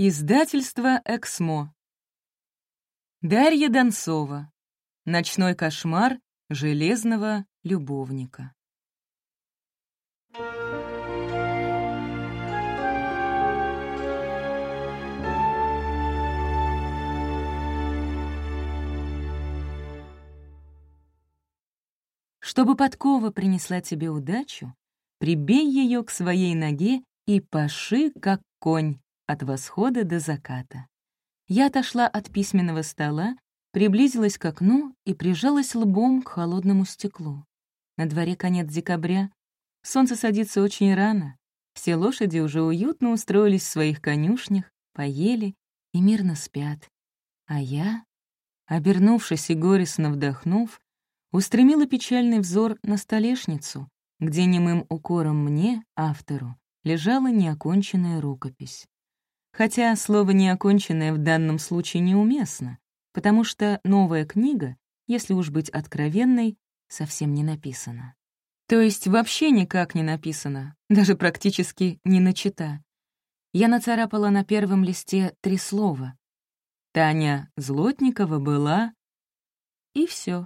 Издательство «Эксмо». Дарья Донцова. Ночной кошмар железного любовника. Чтобы подкова принесла тебе удачу, прибей ее к своей ноге и паши, как конь, от восхода до заката. Я отошла от письменного стола, приблизилась к окну и прижалась лбом к холодному стеклу. На дворе конец декабря. Солнце садится очень рано. Все лошади уже уютно устроились в своих конюшнях, поели и мирно спят. А я, обернувшись и горестно вдохнув, устремила печальный взор на столешницу, где немым укором мне, автору, лежала неоконченная рукопись. Хотя слово «неоконченное» в данном случае неуместно, потому что новая книга, если уж быть откровенной, совсем не написана. То есть вообще никак не написана, даже практически не начата. Я нацарапала на первом листе 3 слова. Таня Злотникова была... И все.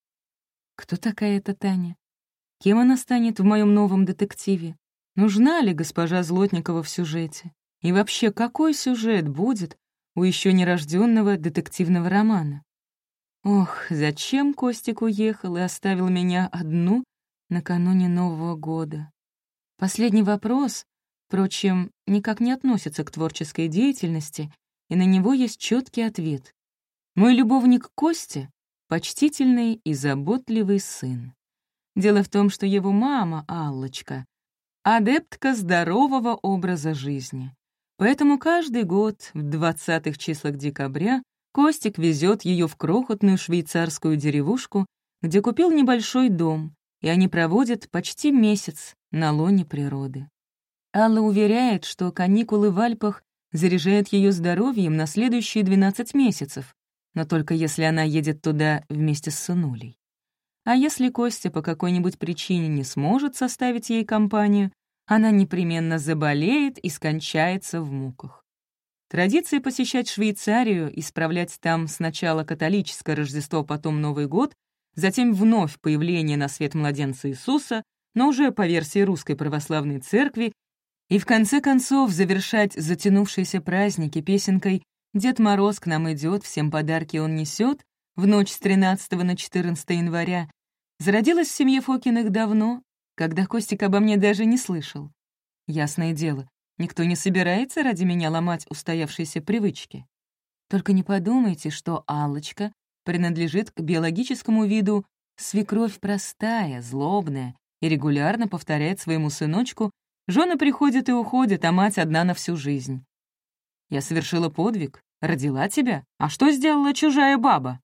Кто такая эта Таня? Кем она станет в моем новом детективе? Нужна ли госпожа Злотникова в сюжете? И вообще, какой сюжет будет у еще нерожденного детективного романа? Ох, зачем Костик уехал и оставил меня одну накануне Нового года? Последний вопрос, впрочем, никак не относится к творческой деятельности, и на него есть четкий ответ. Мой любовник Костя — почтительный и заботливый сын. Дело в том, что его мама, Аллочка, адептка здорового образа жизни. Поэтому каждый год в 20-х числах декабря Костик везет ее в крохотную швейцарскую деревушку, где купил небольшой дом, и они проводят почти месяц на лоне природы. Алла уверяет, что каникулы в Альпах заряжают ее здоровьем на следующие 12 месяцев, но только если она едет туда вместе с сынулей. А если Костя по какой-нибудь причине не сможет составить ей компанию, она непременно заболеет и скончается в муках. Традиция посещать Швейцарию и справлять там сначала католическое Рождество, потом Новый год, затем вновь появление на свет младенца Иисуса, но уже по версии Русской Православной Церкви, и в конце концов завершать затянувшиеся праздники песенкой «Дед Мороз к нам идет, всем подарки он несет» в ночь с 13 на 14 января, зародилась в семье Фокиных давно, когда Костик обо мне даже не слышал. Ясное дело, никто не собирается ради меня ломать устоявшиеся привычки. Только не подумайте, что Аллочка принадлежит к биологическому виду свекровь простая, злобная и регулярно повторяет своему сыночку: «Жены приходят и уходят, а мать одна на всю жизнь». Я совершила подвиг, родила тебя, а что сделала чужая баба?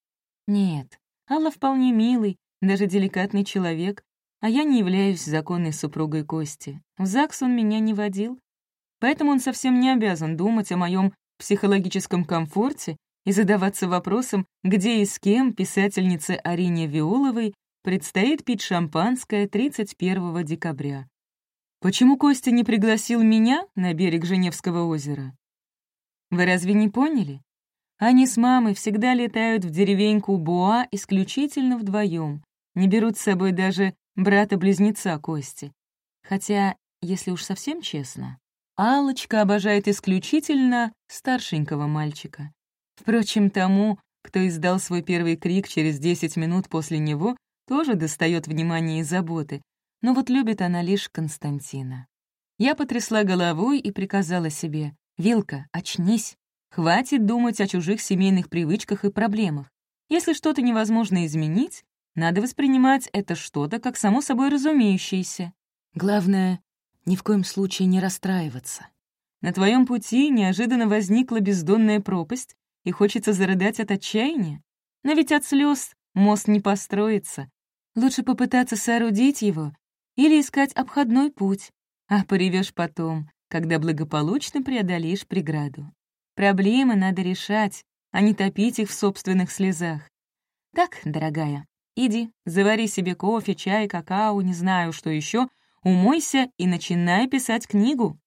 Нет, Алла вполне милый, даже деликатный человек, а я не являюсь законной супругой Кости. В ЗАГС он меня не водил, поэтому он совсем не обязан думать о моем психологическом комфорте и задаваться вопросом, где и с кем писательнице Арине Виоловой предстоит пить шампанское 31 декабря. Почему Костя не пригласил меня на берег Женевского озера? Вы разве не поняли? Они с мамой всегда летают в деревеньку Буа исключительно вдвоем, не берут с собой даже брата-близнеца Кости. Хотя, если уж совсем честно, Аллочка обожает исключительно старшенького мальчика. Впрочем, тому, кто издал свой первый крик через 10 минут после него, тоже достает внимания и заботы, но вот любит она лишь Константина. Я потрясла головой и приказала себе: «Вилка, очнись! Хватит думать о чужих семейных привычках и проблемах. Если что-то невозможно изменить, надо воспринимать это что-то как само собой разумеющееся. Главное, ни в коем случае не расстраиваться. На твоем пути неожиданно возникла бездонная пропасть, и хочется зарыдать от отчаяния. Но ведь от слез мост не построится. Лучше попытаться соорудить его или искать обходной путь, а поревешь потом, когда благополучно преодолеешь преграду. Проблемы надо решать, а не топить их в собственных слезах. Так, дорогая, иди, завари себе кофе, чай, какао, не знаю, что еще, умойся и начинай писать книгу.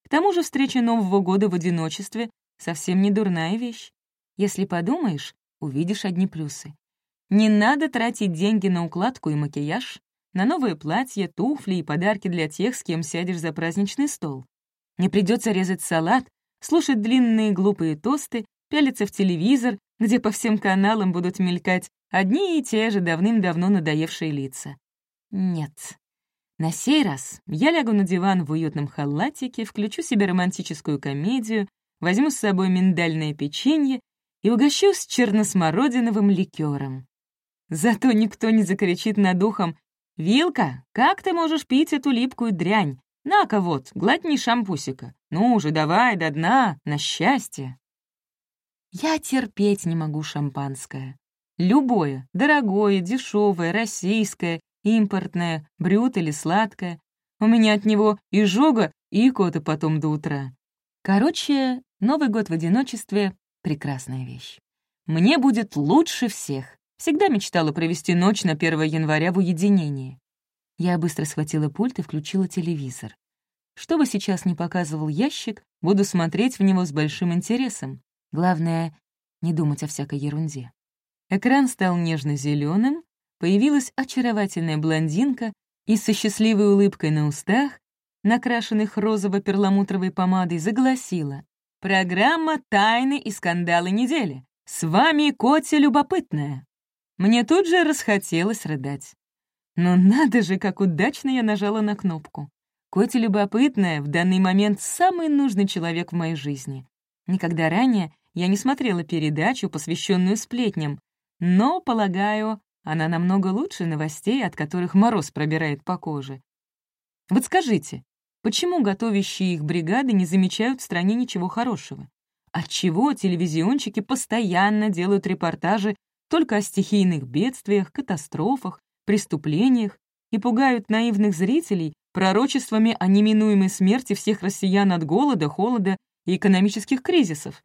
К тому же встреча Нового года в одиночестве — совсем не дурная вещь. Если подумаешь, увидишь одни плюсы. Не надо тратить деньги на укладку и макияж, на новые платья, туфли и подарки для тех, с кем сядешь за праздничный стол. Не придется резать салат, слушать длинные глупые тосты, пялиться в телевизор, где по всем каналам будут мелькать одни и те же давным-давно надоевшие лица. Нет. На сей раз я лягу на диван в уютном халатике, включу себе романтическую комедию, возьму с собой миндальное печенье и угощусь черносмородиновым ликером. Зато никто не закричит над ухом: «Вилка, как ты можешь пить эту липкую дрянь? На-ка вот, глотни шампусика. Ну уже давай до дна, на счастье». Я терпеть не могу шампанское. Любое, дорогое, дешевое, российское, импортное, брют или сладкое. У меня от него изжога и икота потом до утра. Короче, Новый год в одиночестве — прекрасная вещь. Мне будет лучше всех. Всегда мечтала провести ночь на 1 января в уединении. Я быстро схватила пульт и включила телевизор. Что бы сейчас ни показывал ящик, буду смотреть в него с большим интересом. Главное — не думать о всякой ерунде. Экран стал нежно-зеленым, появилась очаровательная блондинка и со счастливой улыбкой на устах, накрашенных розово-перламутровой помадой, загласила: «Программа «Тайны и скандалы недели». С вами Котя Любопытная». Мне тут же расхотелось рыдать. Но надо же, как удачно я нажала на кнопку. Котя Любопытная в данный момент самый нужный человек в моей жизни. Никогда ранее я не смотрела передачу, посвященную сплетням, но, полагаю, она намного лучше новостей, от которых мороз пробирает по коже. Вот скажите, почему готовящие их бригады не замечают в стране ничего хорошего? Отчего телевизионщики постоянно делают репортажи только о стихийных бедствиях, катастрофах, преступлениях и пугают наивных зрителей пророчествами о неминуемой смерти всех россиян от голода, холода и экономических кризисов?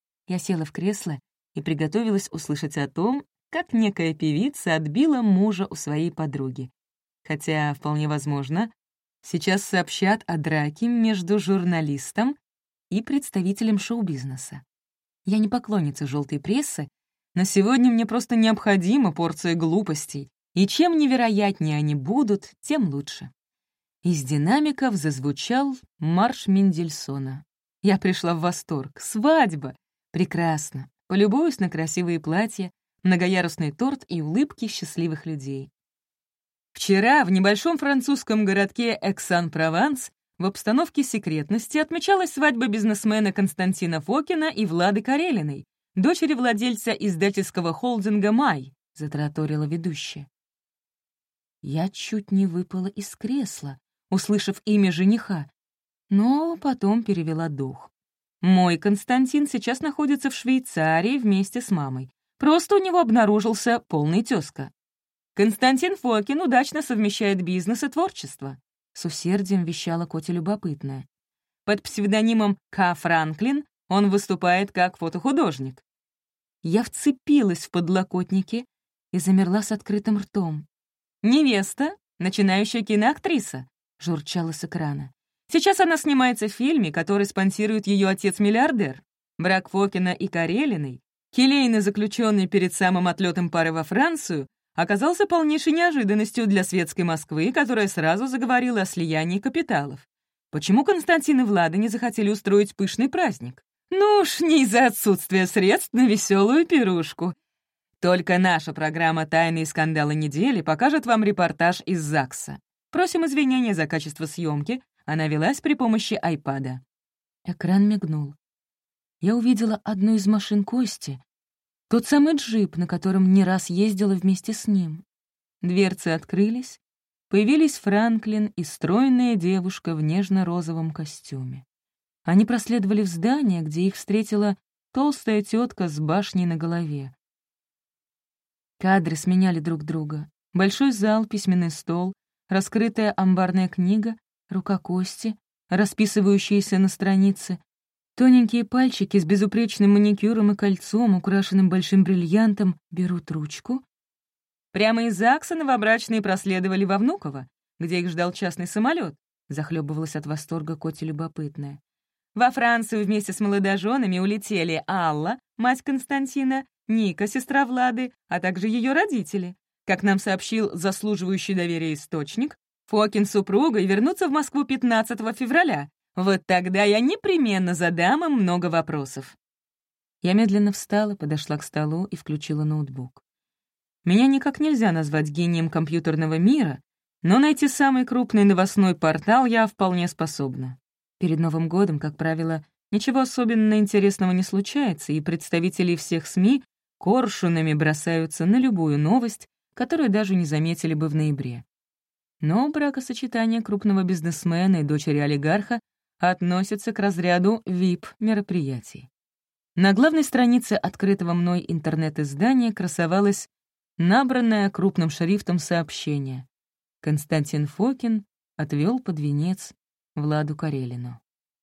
Я села в кресло и приготовилась услышать о том, как некая певица отбила мужа у своей подруги. Хотя, вполне возможно, сейчас сообщат о драке между журналистом и представителем шоу-бизнеса. Я не поклонница желтой прессы, но сегодня мне просто необходима порция глупостей, и чем невероятнее они будут, тем лучше. Из динамиков зазвучал марш Мендельсона. Я пришла в восторг. Свадьба! Прекрасно. Полюбуюсь на красивые платья, многоярусный торт и улыбки счастливых людей. Вчера в небольшом французском городке Эксан-Прованс в обстановке секретности отмечалась свадьба бизнесмена Константина Фокина и Влады Карелиной, дочери владельца издательского холдинга «Май», — затараторила ведущая. Я чуть не выпала из кресла, услышав имя жениха, но потом перевела дух. Мой Константин сейчас находится в Швейцарии вместе с мамой. Просто у него обнаружился полный тезка. Константин Фокин удачно совмещает бизнес и творчество. С усердием вещала Котя Любопытная. Под псевдонимом К. Франклин он выступает как фотохудожник. Я вцепилась в подлокотники и замерла с открытым ртом. «Невеста, начинающая киноактриса», — журчала с экрана. «Сейчас она снимается в фильме, который спонсирует ее отец-миллиардер. Брак Фокина и Карелиной, келейно заключенный перед самым отлетом пары во Францию, оказался полнейшей неожиданностью для светской Москвы, которая сразу заговорила о слиянии капиталов. Почему Константин и Влада не захотели устроить пышный праздник? Ну уж не из-за отсутствия средств на веселую пирушку. Только наша программа «Тайны и скандалы недели» покажет вам репортаж из ЗАГСа. Просим извинения за качество съемки. Она велась при помощи айпада. Экран мигнул. Я увидела одну из машин Кости, тот самый джип, на котором не раз ездила вместе с ним. Дверцы открылись, появились Франклин и стройная девушка в нежно-розовом костюме. Они проследовали в здание, где их встретила толстая тетка с башней на голове. Кадры сменяли друг друга. Большой зал, письменный стол, раскрытая амбарная книга, рука Кости, расписывающаяся на странице, тоненькие пальчики с безупречным маникюром и кольцом, украшенным большим бриллиантом, берут ручку. Прямо из ЗАГСа новобрачные проследовали во Внуково, где их ждал частный самолет. Захлебывалась от восторга Котя Любопытная. Во Францию вместе с молодоженами улетели Алла, мать Константина, Ника, сестра Влады, а также ее родители. Как нам сообщил заслуживающий доверия источник, Фокин с супругой вернутся в Москву 15 февраля. Вот тогда я непременно задам им много вопросов. Я медленно встала, подошла к столу и включила ноутбук. Меня никак нельзя назвать гением компьютерного мира, но найти самый крупный новостной портал я вполне способна. Перед Новым годом, как правило, ничего особенно интересного не случается, и представители всех СМИ коршунами бросаются на любую новость, которую даже не заметили бы в ноябре. Но бракосочетание крупного бизнесмена и дочери олигарха относится к разряду VIP-мероприятий. На главной странице открытого мной интернет-издания красовалось набранное крупным шрифтом сообщение: Константин Фокин отвел под венец Владу Карелину.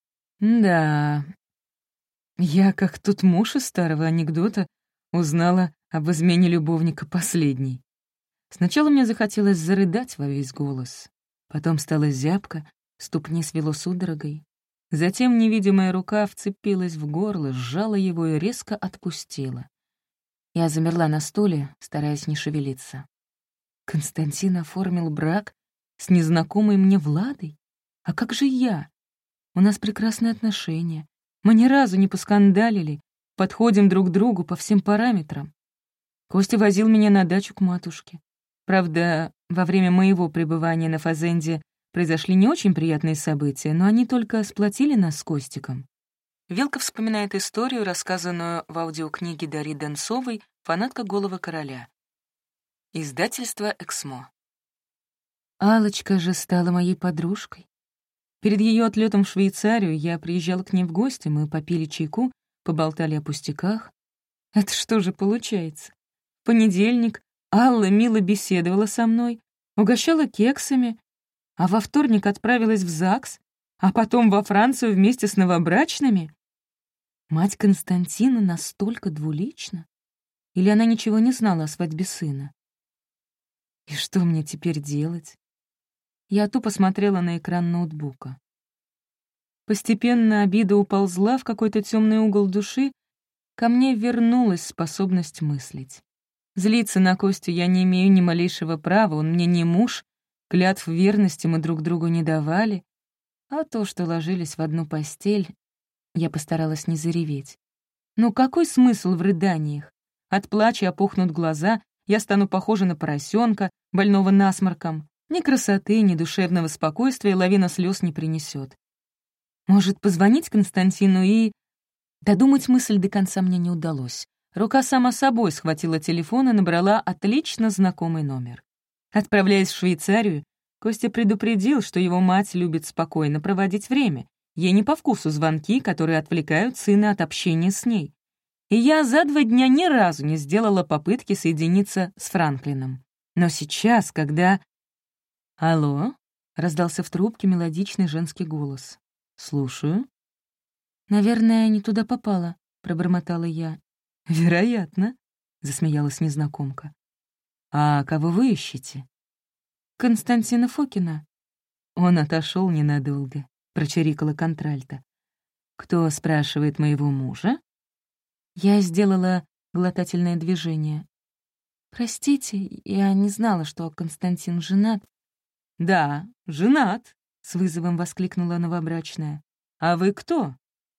Да, я, как тот муж из старого анекдота, узнала об измене любовника последней. Сначала мне захотелось зарыдать во весь голос, потом стало зябко, ступни свело судорогой. Затем невидимая рука вцепилась в горло, сжала его и резко отпустила. Я замерла на стуле, стараясь не шевелиться. Константин оформил брак с незнакомой мне Владой? А как же я? У нас прекрасные отношения. Мы ни разу не поскандалили, подходим друг к другу по всем параметрам. Костя возил меня на дачу к матушке. Правда, во время моего пребывания на Фазенде произошли не очень приятные события, но они только сплотили нас с Костиком. Вилка вспоминает историю, рассказанную в аудиокниге Дарьи Донцовой «Фанатка голого короля». Издательство «Эксмо». Аллочка же стала моей подружкой. Перед ее отлетом в Швейцарию я приезжала к ней в гости, мы попили чайку, поболтали о пустяках. Это что же получается? В понедельник Алла мило беседовала со мной, угощала кексами, а во вторник отправилась в ЗАГС, а потом во Францию вместе с новобрачными? Мать Константина настолько двулична? Или она ничего не знала о свадьбе сына? И что мне теперь делать? Я тупо смотрела на экран ноутбука. Постепенно обида уползла в какой-то темный угол души, ко мне вернулась способность мыслить. Злиться на Костю я не имею ни малейшего права, он мне не муж, клятв верности мы друг другу не давали, а то, что ложились в одну постель, я постаралась не зареветь. Ну какой смысл в рыданиях? От плача опухнут глаза, я стану похожа на поросенка, больного насморком. Ни красоты, ни душевного спокойствия лавина слез не принесет. Может, позвонить Константину и... Додумать мысль до конца мне не удалось. Рука сама собой схватила телефон и набрала отлично знакомый номер. Отправляясь в Швейцарию, Костя предупредил, что его мать любит спокойно проводить время. Ей не по вкусу звонки, которые отвлекают сына от общения с ней. И я за 2 дня ни разу не сделала попытки соединиться с Франклином. Но сейчас, когда... «Алло?» — раздался в трубке мелодичный женский голос. «Слушаю». «Наверное, не туда попала», — пробормотала я. «Вероятно», — засмеялась незнакомка. «А кого вы ищете?» «Константина Фокина». Он отошел ненадолго, прочирикала контральта. «Кто спрашивает моего мужа?» Я сделала глотательное движение. «Простите, я не знала, что Константин женат». «Да, женат», — с вызовом воскликнула новобрачная. «А вы кто?»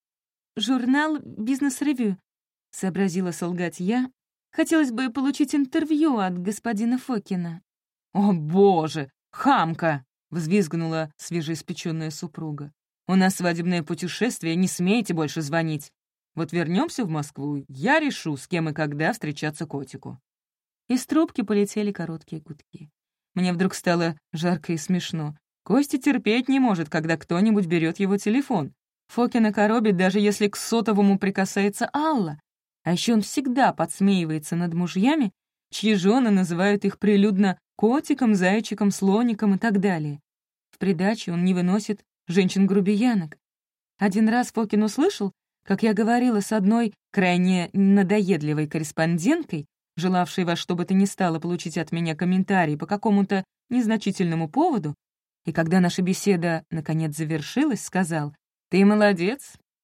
«Журнал «Бизнес-ревью», — сообразила солгать я. «Хотелось бы получить интервью от господина Фокина». «О, боже, хамка!» — взвизгнула свежеиспечённая супруга. «У нас свадебное путешествие, не смейте больше звонить. Вот вернемся в Москву, я решу, с кем и когда встречаться котику». Из трубки полетели короткие гудки. Мне вдруг стало жарко и смешно. Костя терпеть не может, когда кто-нибудь берет его телефон. Фокина коробит, даже если к сотовому прикасается Алла. А еще он всегда подсмеивается над мужьями, чьи жены называют их прилюдно котиком, зайчиком, слоником и так далее. В придачу он не выносит женщин-грубиянок. Один раз Фокин услышал, как я говорила с одной крайне надоедливой корреспонденткой, желавшей во что бы то ни стало получить от меня комментарий по какому-то незначительному поводу, и когда наша беседа наконец завершилась, сказал: «Ты молодец,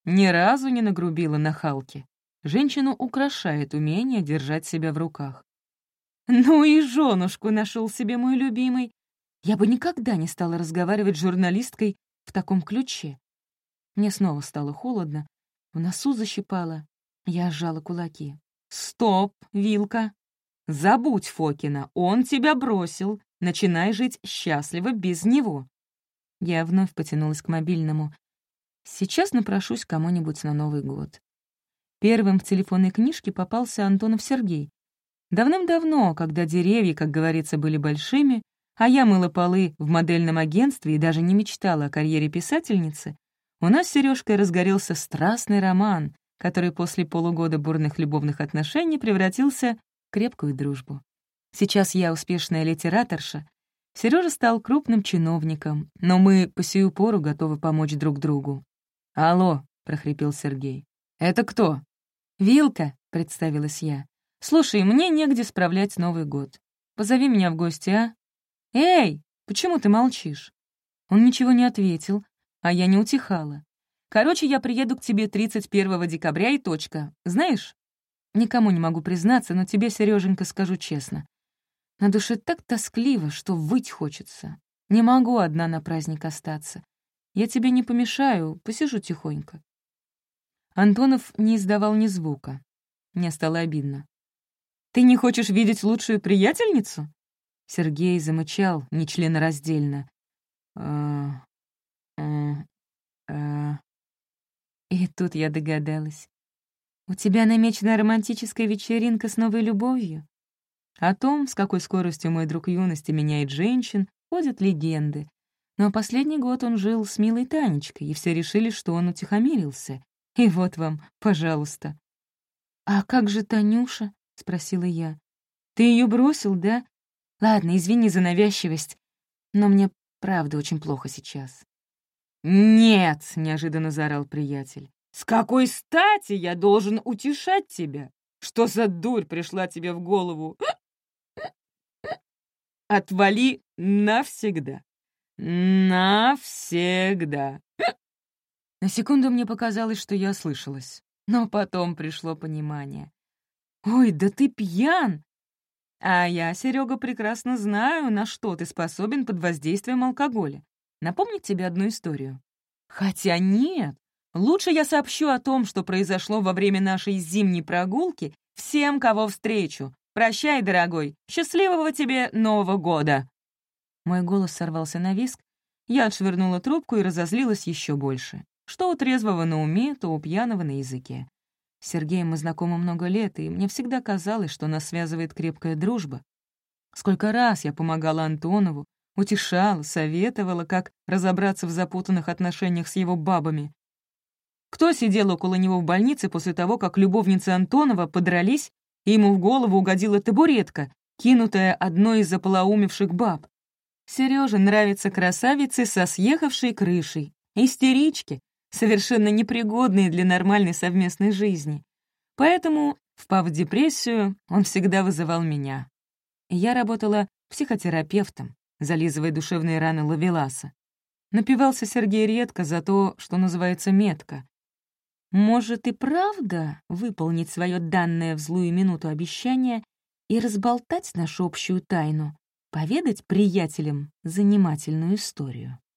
Ни разу не нагрубила нахалке. Женщину украшает умение держать себя в руках. Ну и женушку нашел себе мой любимый. Я бы никогда не стала разговаривать с журналисткой в таком ключе. Мне снова стало холодно, в носу защипало. Я сжала кулаки. «Стоп, Вилка! Забудь Фокина, он тебя бросил. Начинай жить счастливо без него». Я вновь потянулась к мобильному. Сейчас напрошусь кому-нибудь на Новый год. Первым в телефонной книжке попался Антонов Сергей. Давным-давно, когда деревья, как говорится, были большими, а я мыла полы в модельном агентстве и даже не мечтала о карьере писательницы, у нас с Серёжкой разгорелся страстный роман, который после полугода бурных любовных отношений превратился в крепкую дружбу. Сейчас я успешная литераторша, Серёжа стал крупным чиновником, но мы по сию пору готовы помочь друг другу. «Алло», — прохрипел Сергей. «Это кто?» «Вилка», — представилась я. «Слушай, мне негде справлять Новый год. Позови меня в гости, а?» «Эй, почему ты молчишь?» Он ничего не ответил, а я не утихала. «Короче, я приеду к тебе 31 декабря и точка. Знаешь, никому не могу признаться, но тебе, Серёженька, скажу честно. На душе так тоскливо, что выть хочется. Не могу одна на праздник остаться. Я тебе не помешаю, посижу тихонько». Антонов не издавал ни звука. Мне стало обидно. «Ты не хочешь видеть лучшую приятельницу?» Сергей замычал нечленораздельно. И тут я догадалась. «У тебя намечена романтическая вечеринка с новой любовью?» О том, с какой скоростью мой друг юности меняет женщин, ходят легенды. Но последний год он жил с милой Танечкой, и все решили, что он утихомирился. И вот вам, пожалуйста. «А как же Танюша?» — спросила я. «Ты ее бросил, да? Ладно, извини за навязчивость, но мне правда очень плохо сейчас». «Нет!» — неожиданно заорал приятель. «С какой стати я должен утешать тебя? Что за дурь пришла тебе в голову? Отвали навсегда. Навсегда». На секунду мне показалось, что я ослышалась, но потом пришло понимание. «Ой, да ты пьян! А я, Серега, прекрасно знаю, на что ты способен под воздействием алкоголя. Напомнить тебе одну историю? Хотя нет, лучше я сообщу о том, что произошло во время нашей зимней прогулки всем, кого встречу. Прощай, дорогой, счастливого тебе Нового года!» Мой голос сорвался на визг, я отшвырнула трубку и разозлилась еще больше. Что у трезвого на уме, то у пьяного на языке. С Сергеем мы знакомы много лет, и мне всегда казалось, что нас связывает крепкая дружба. Сколько раз я помогала Антонову, утешала, советовала, как разобраться в запутанных отношениях с его бабами. Кто сидел около него в больнице после того, как любовницы Антонова подрались, и ему в голову угодила табуретка, кинутая одной из ополоумевших баб? Серёже нравятся красавицы со съехавшей крышей, истерички, совершенно непригодные для нормальной совместной жизни. Поэтому, впав в депрессию, он всегда вызывал меня. Я работала психотерапевтом, зализывая душевные раны Ловеласа. Напивался Сергей редко за то, что называется метко. Может и правда выполнить свое данное в злую минуту обещание и разболтать нашу общую тайну, поведать приятелям занимательную историю?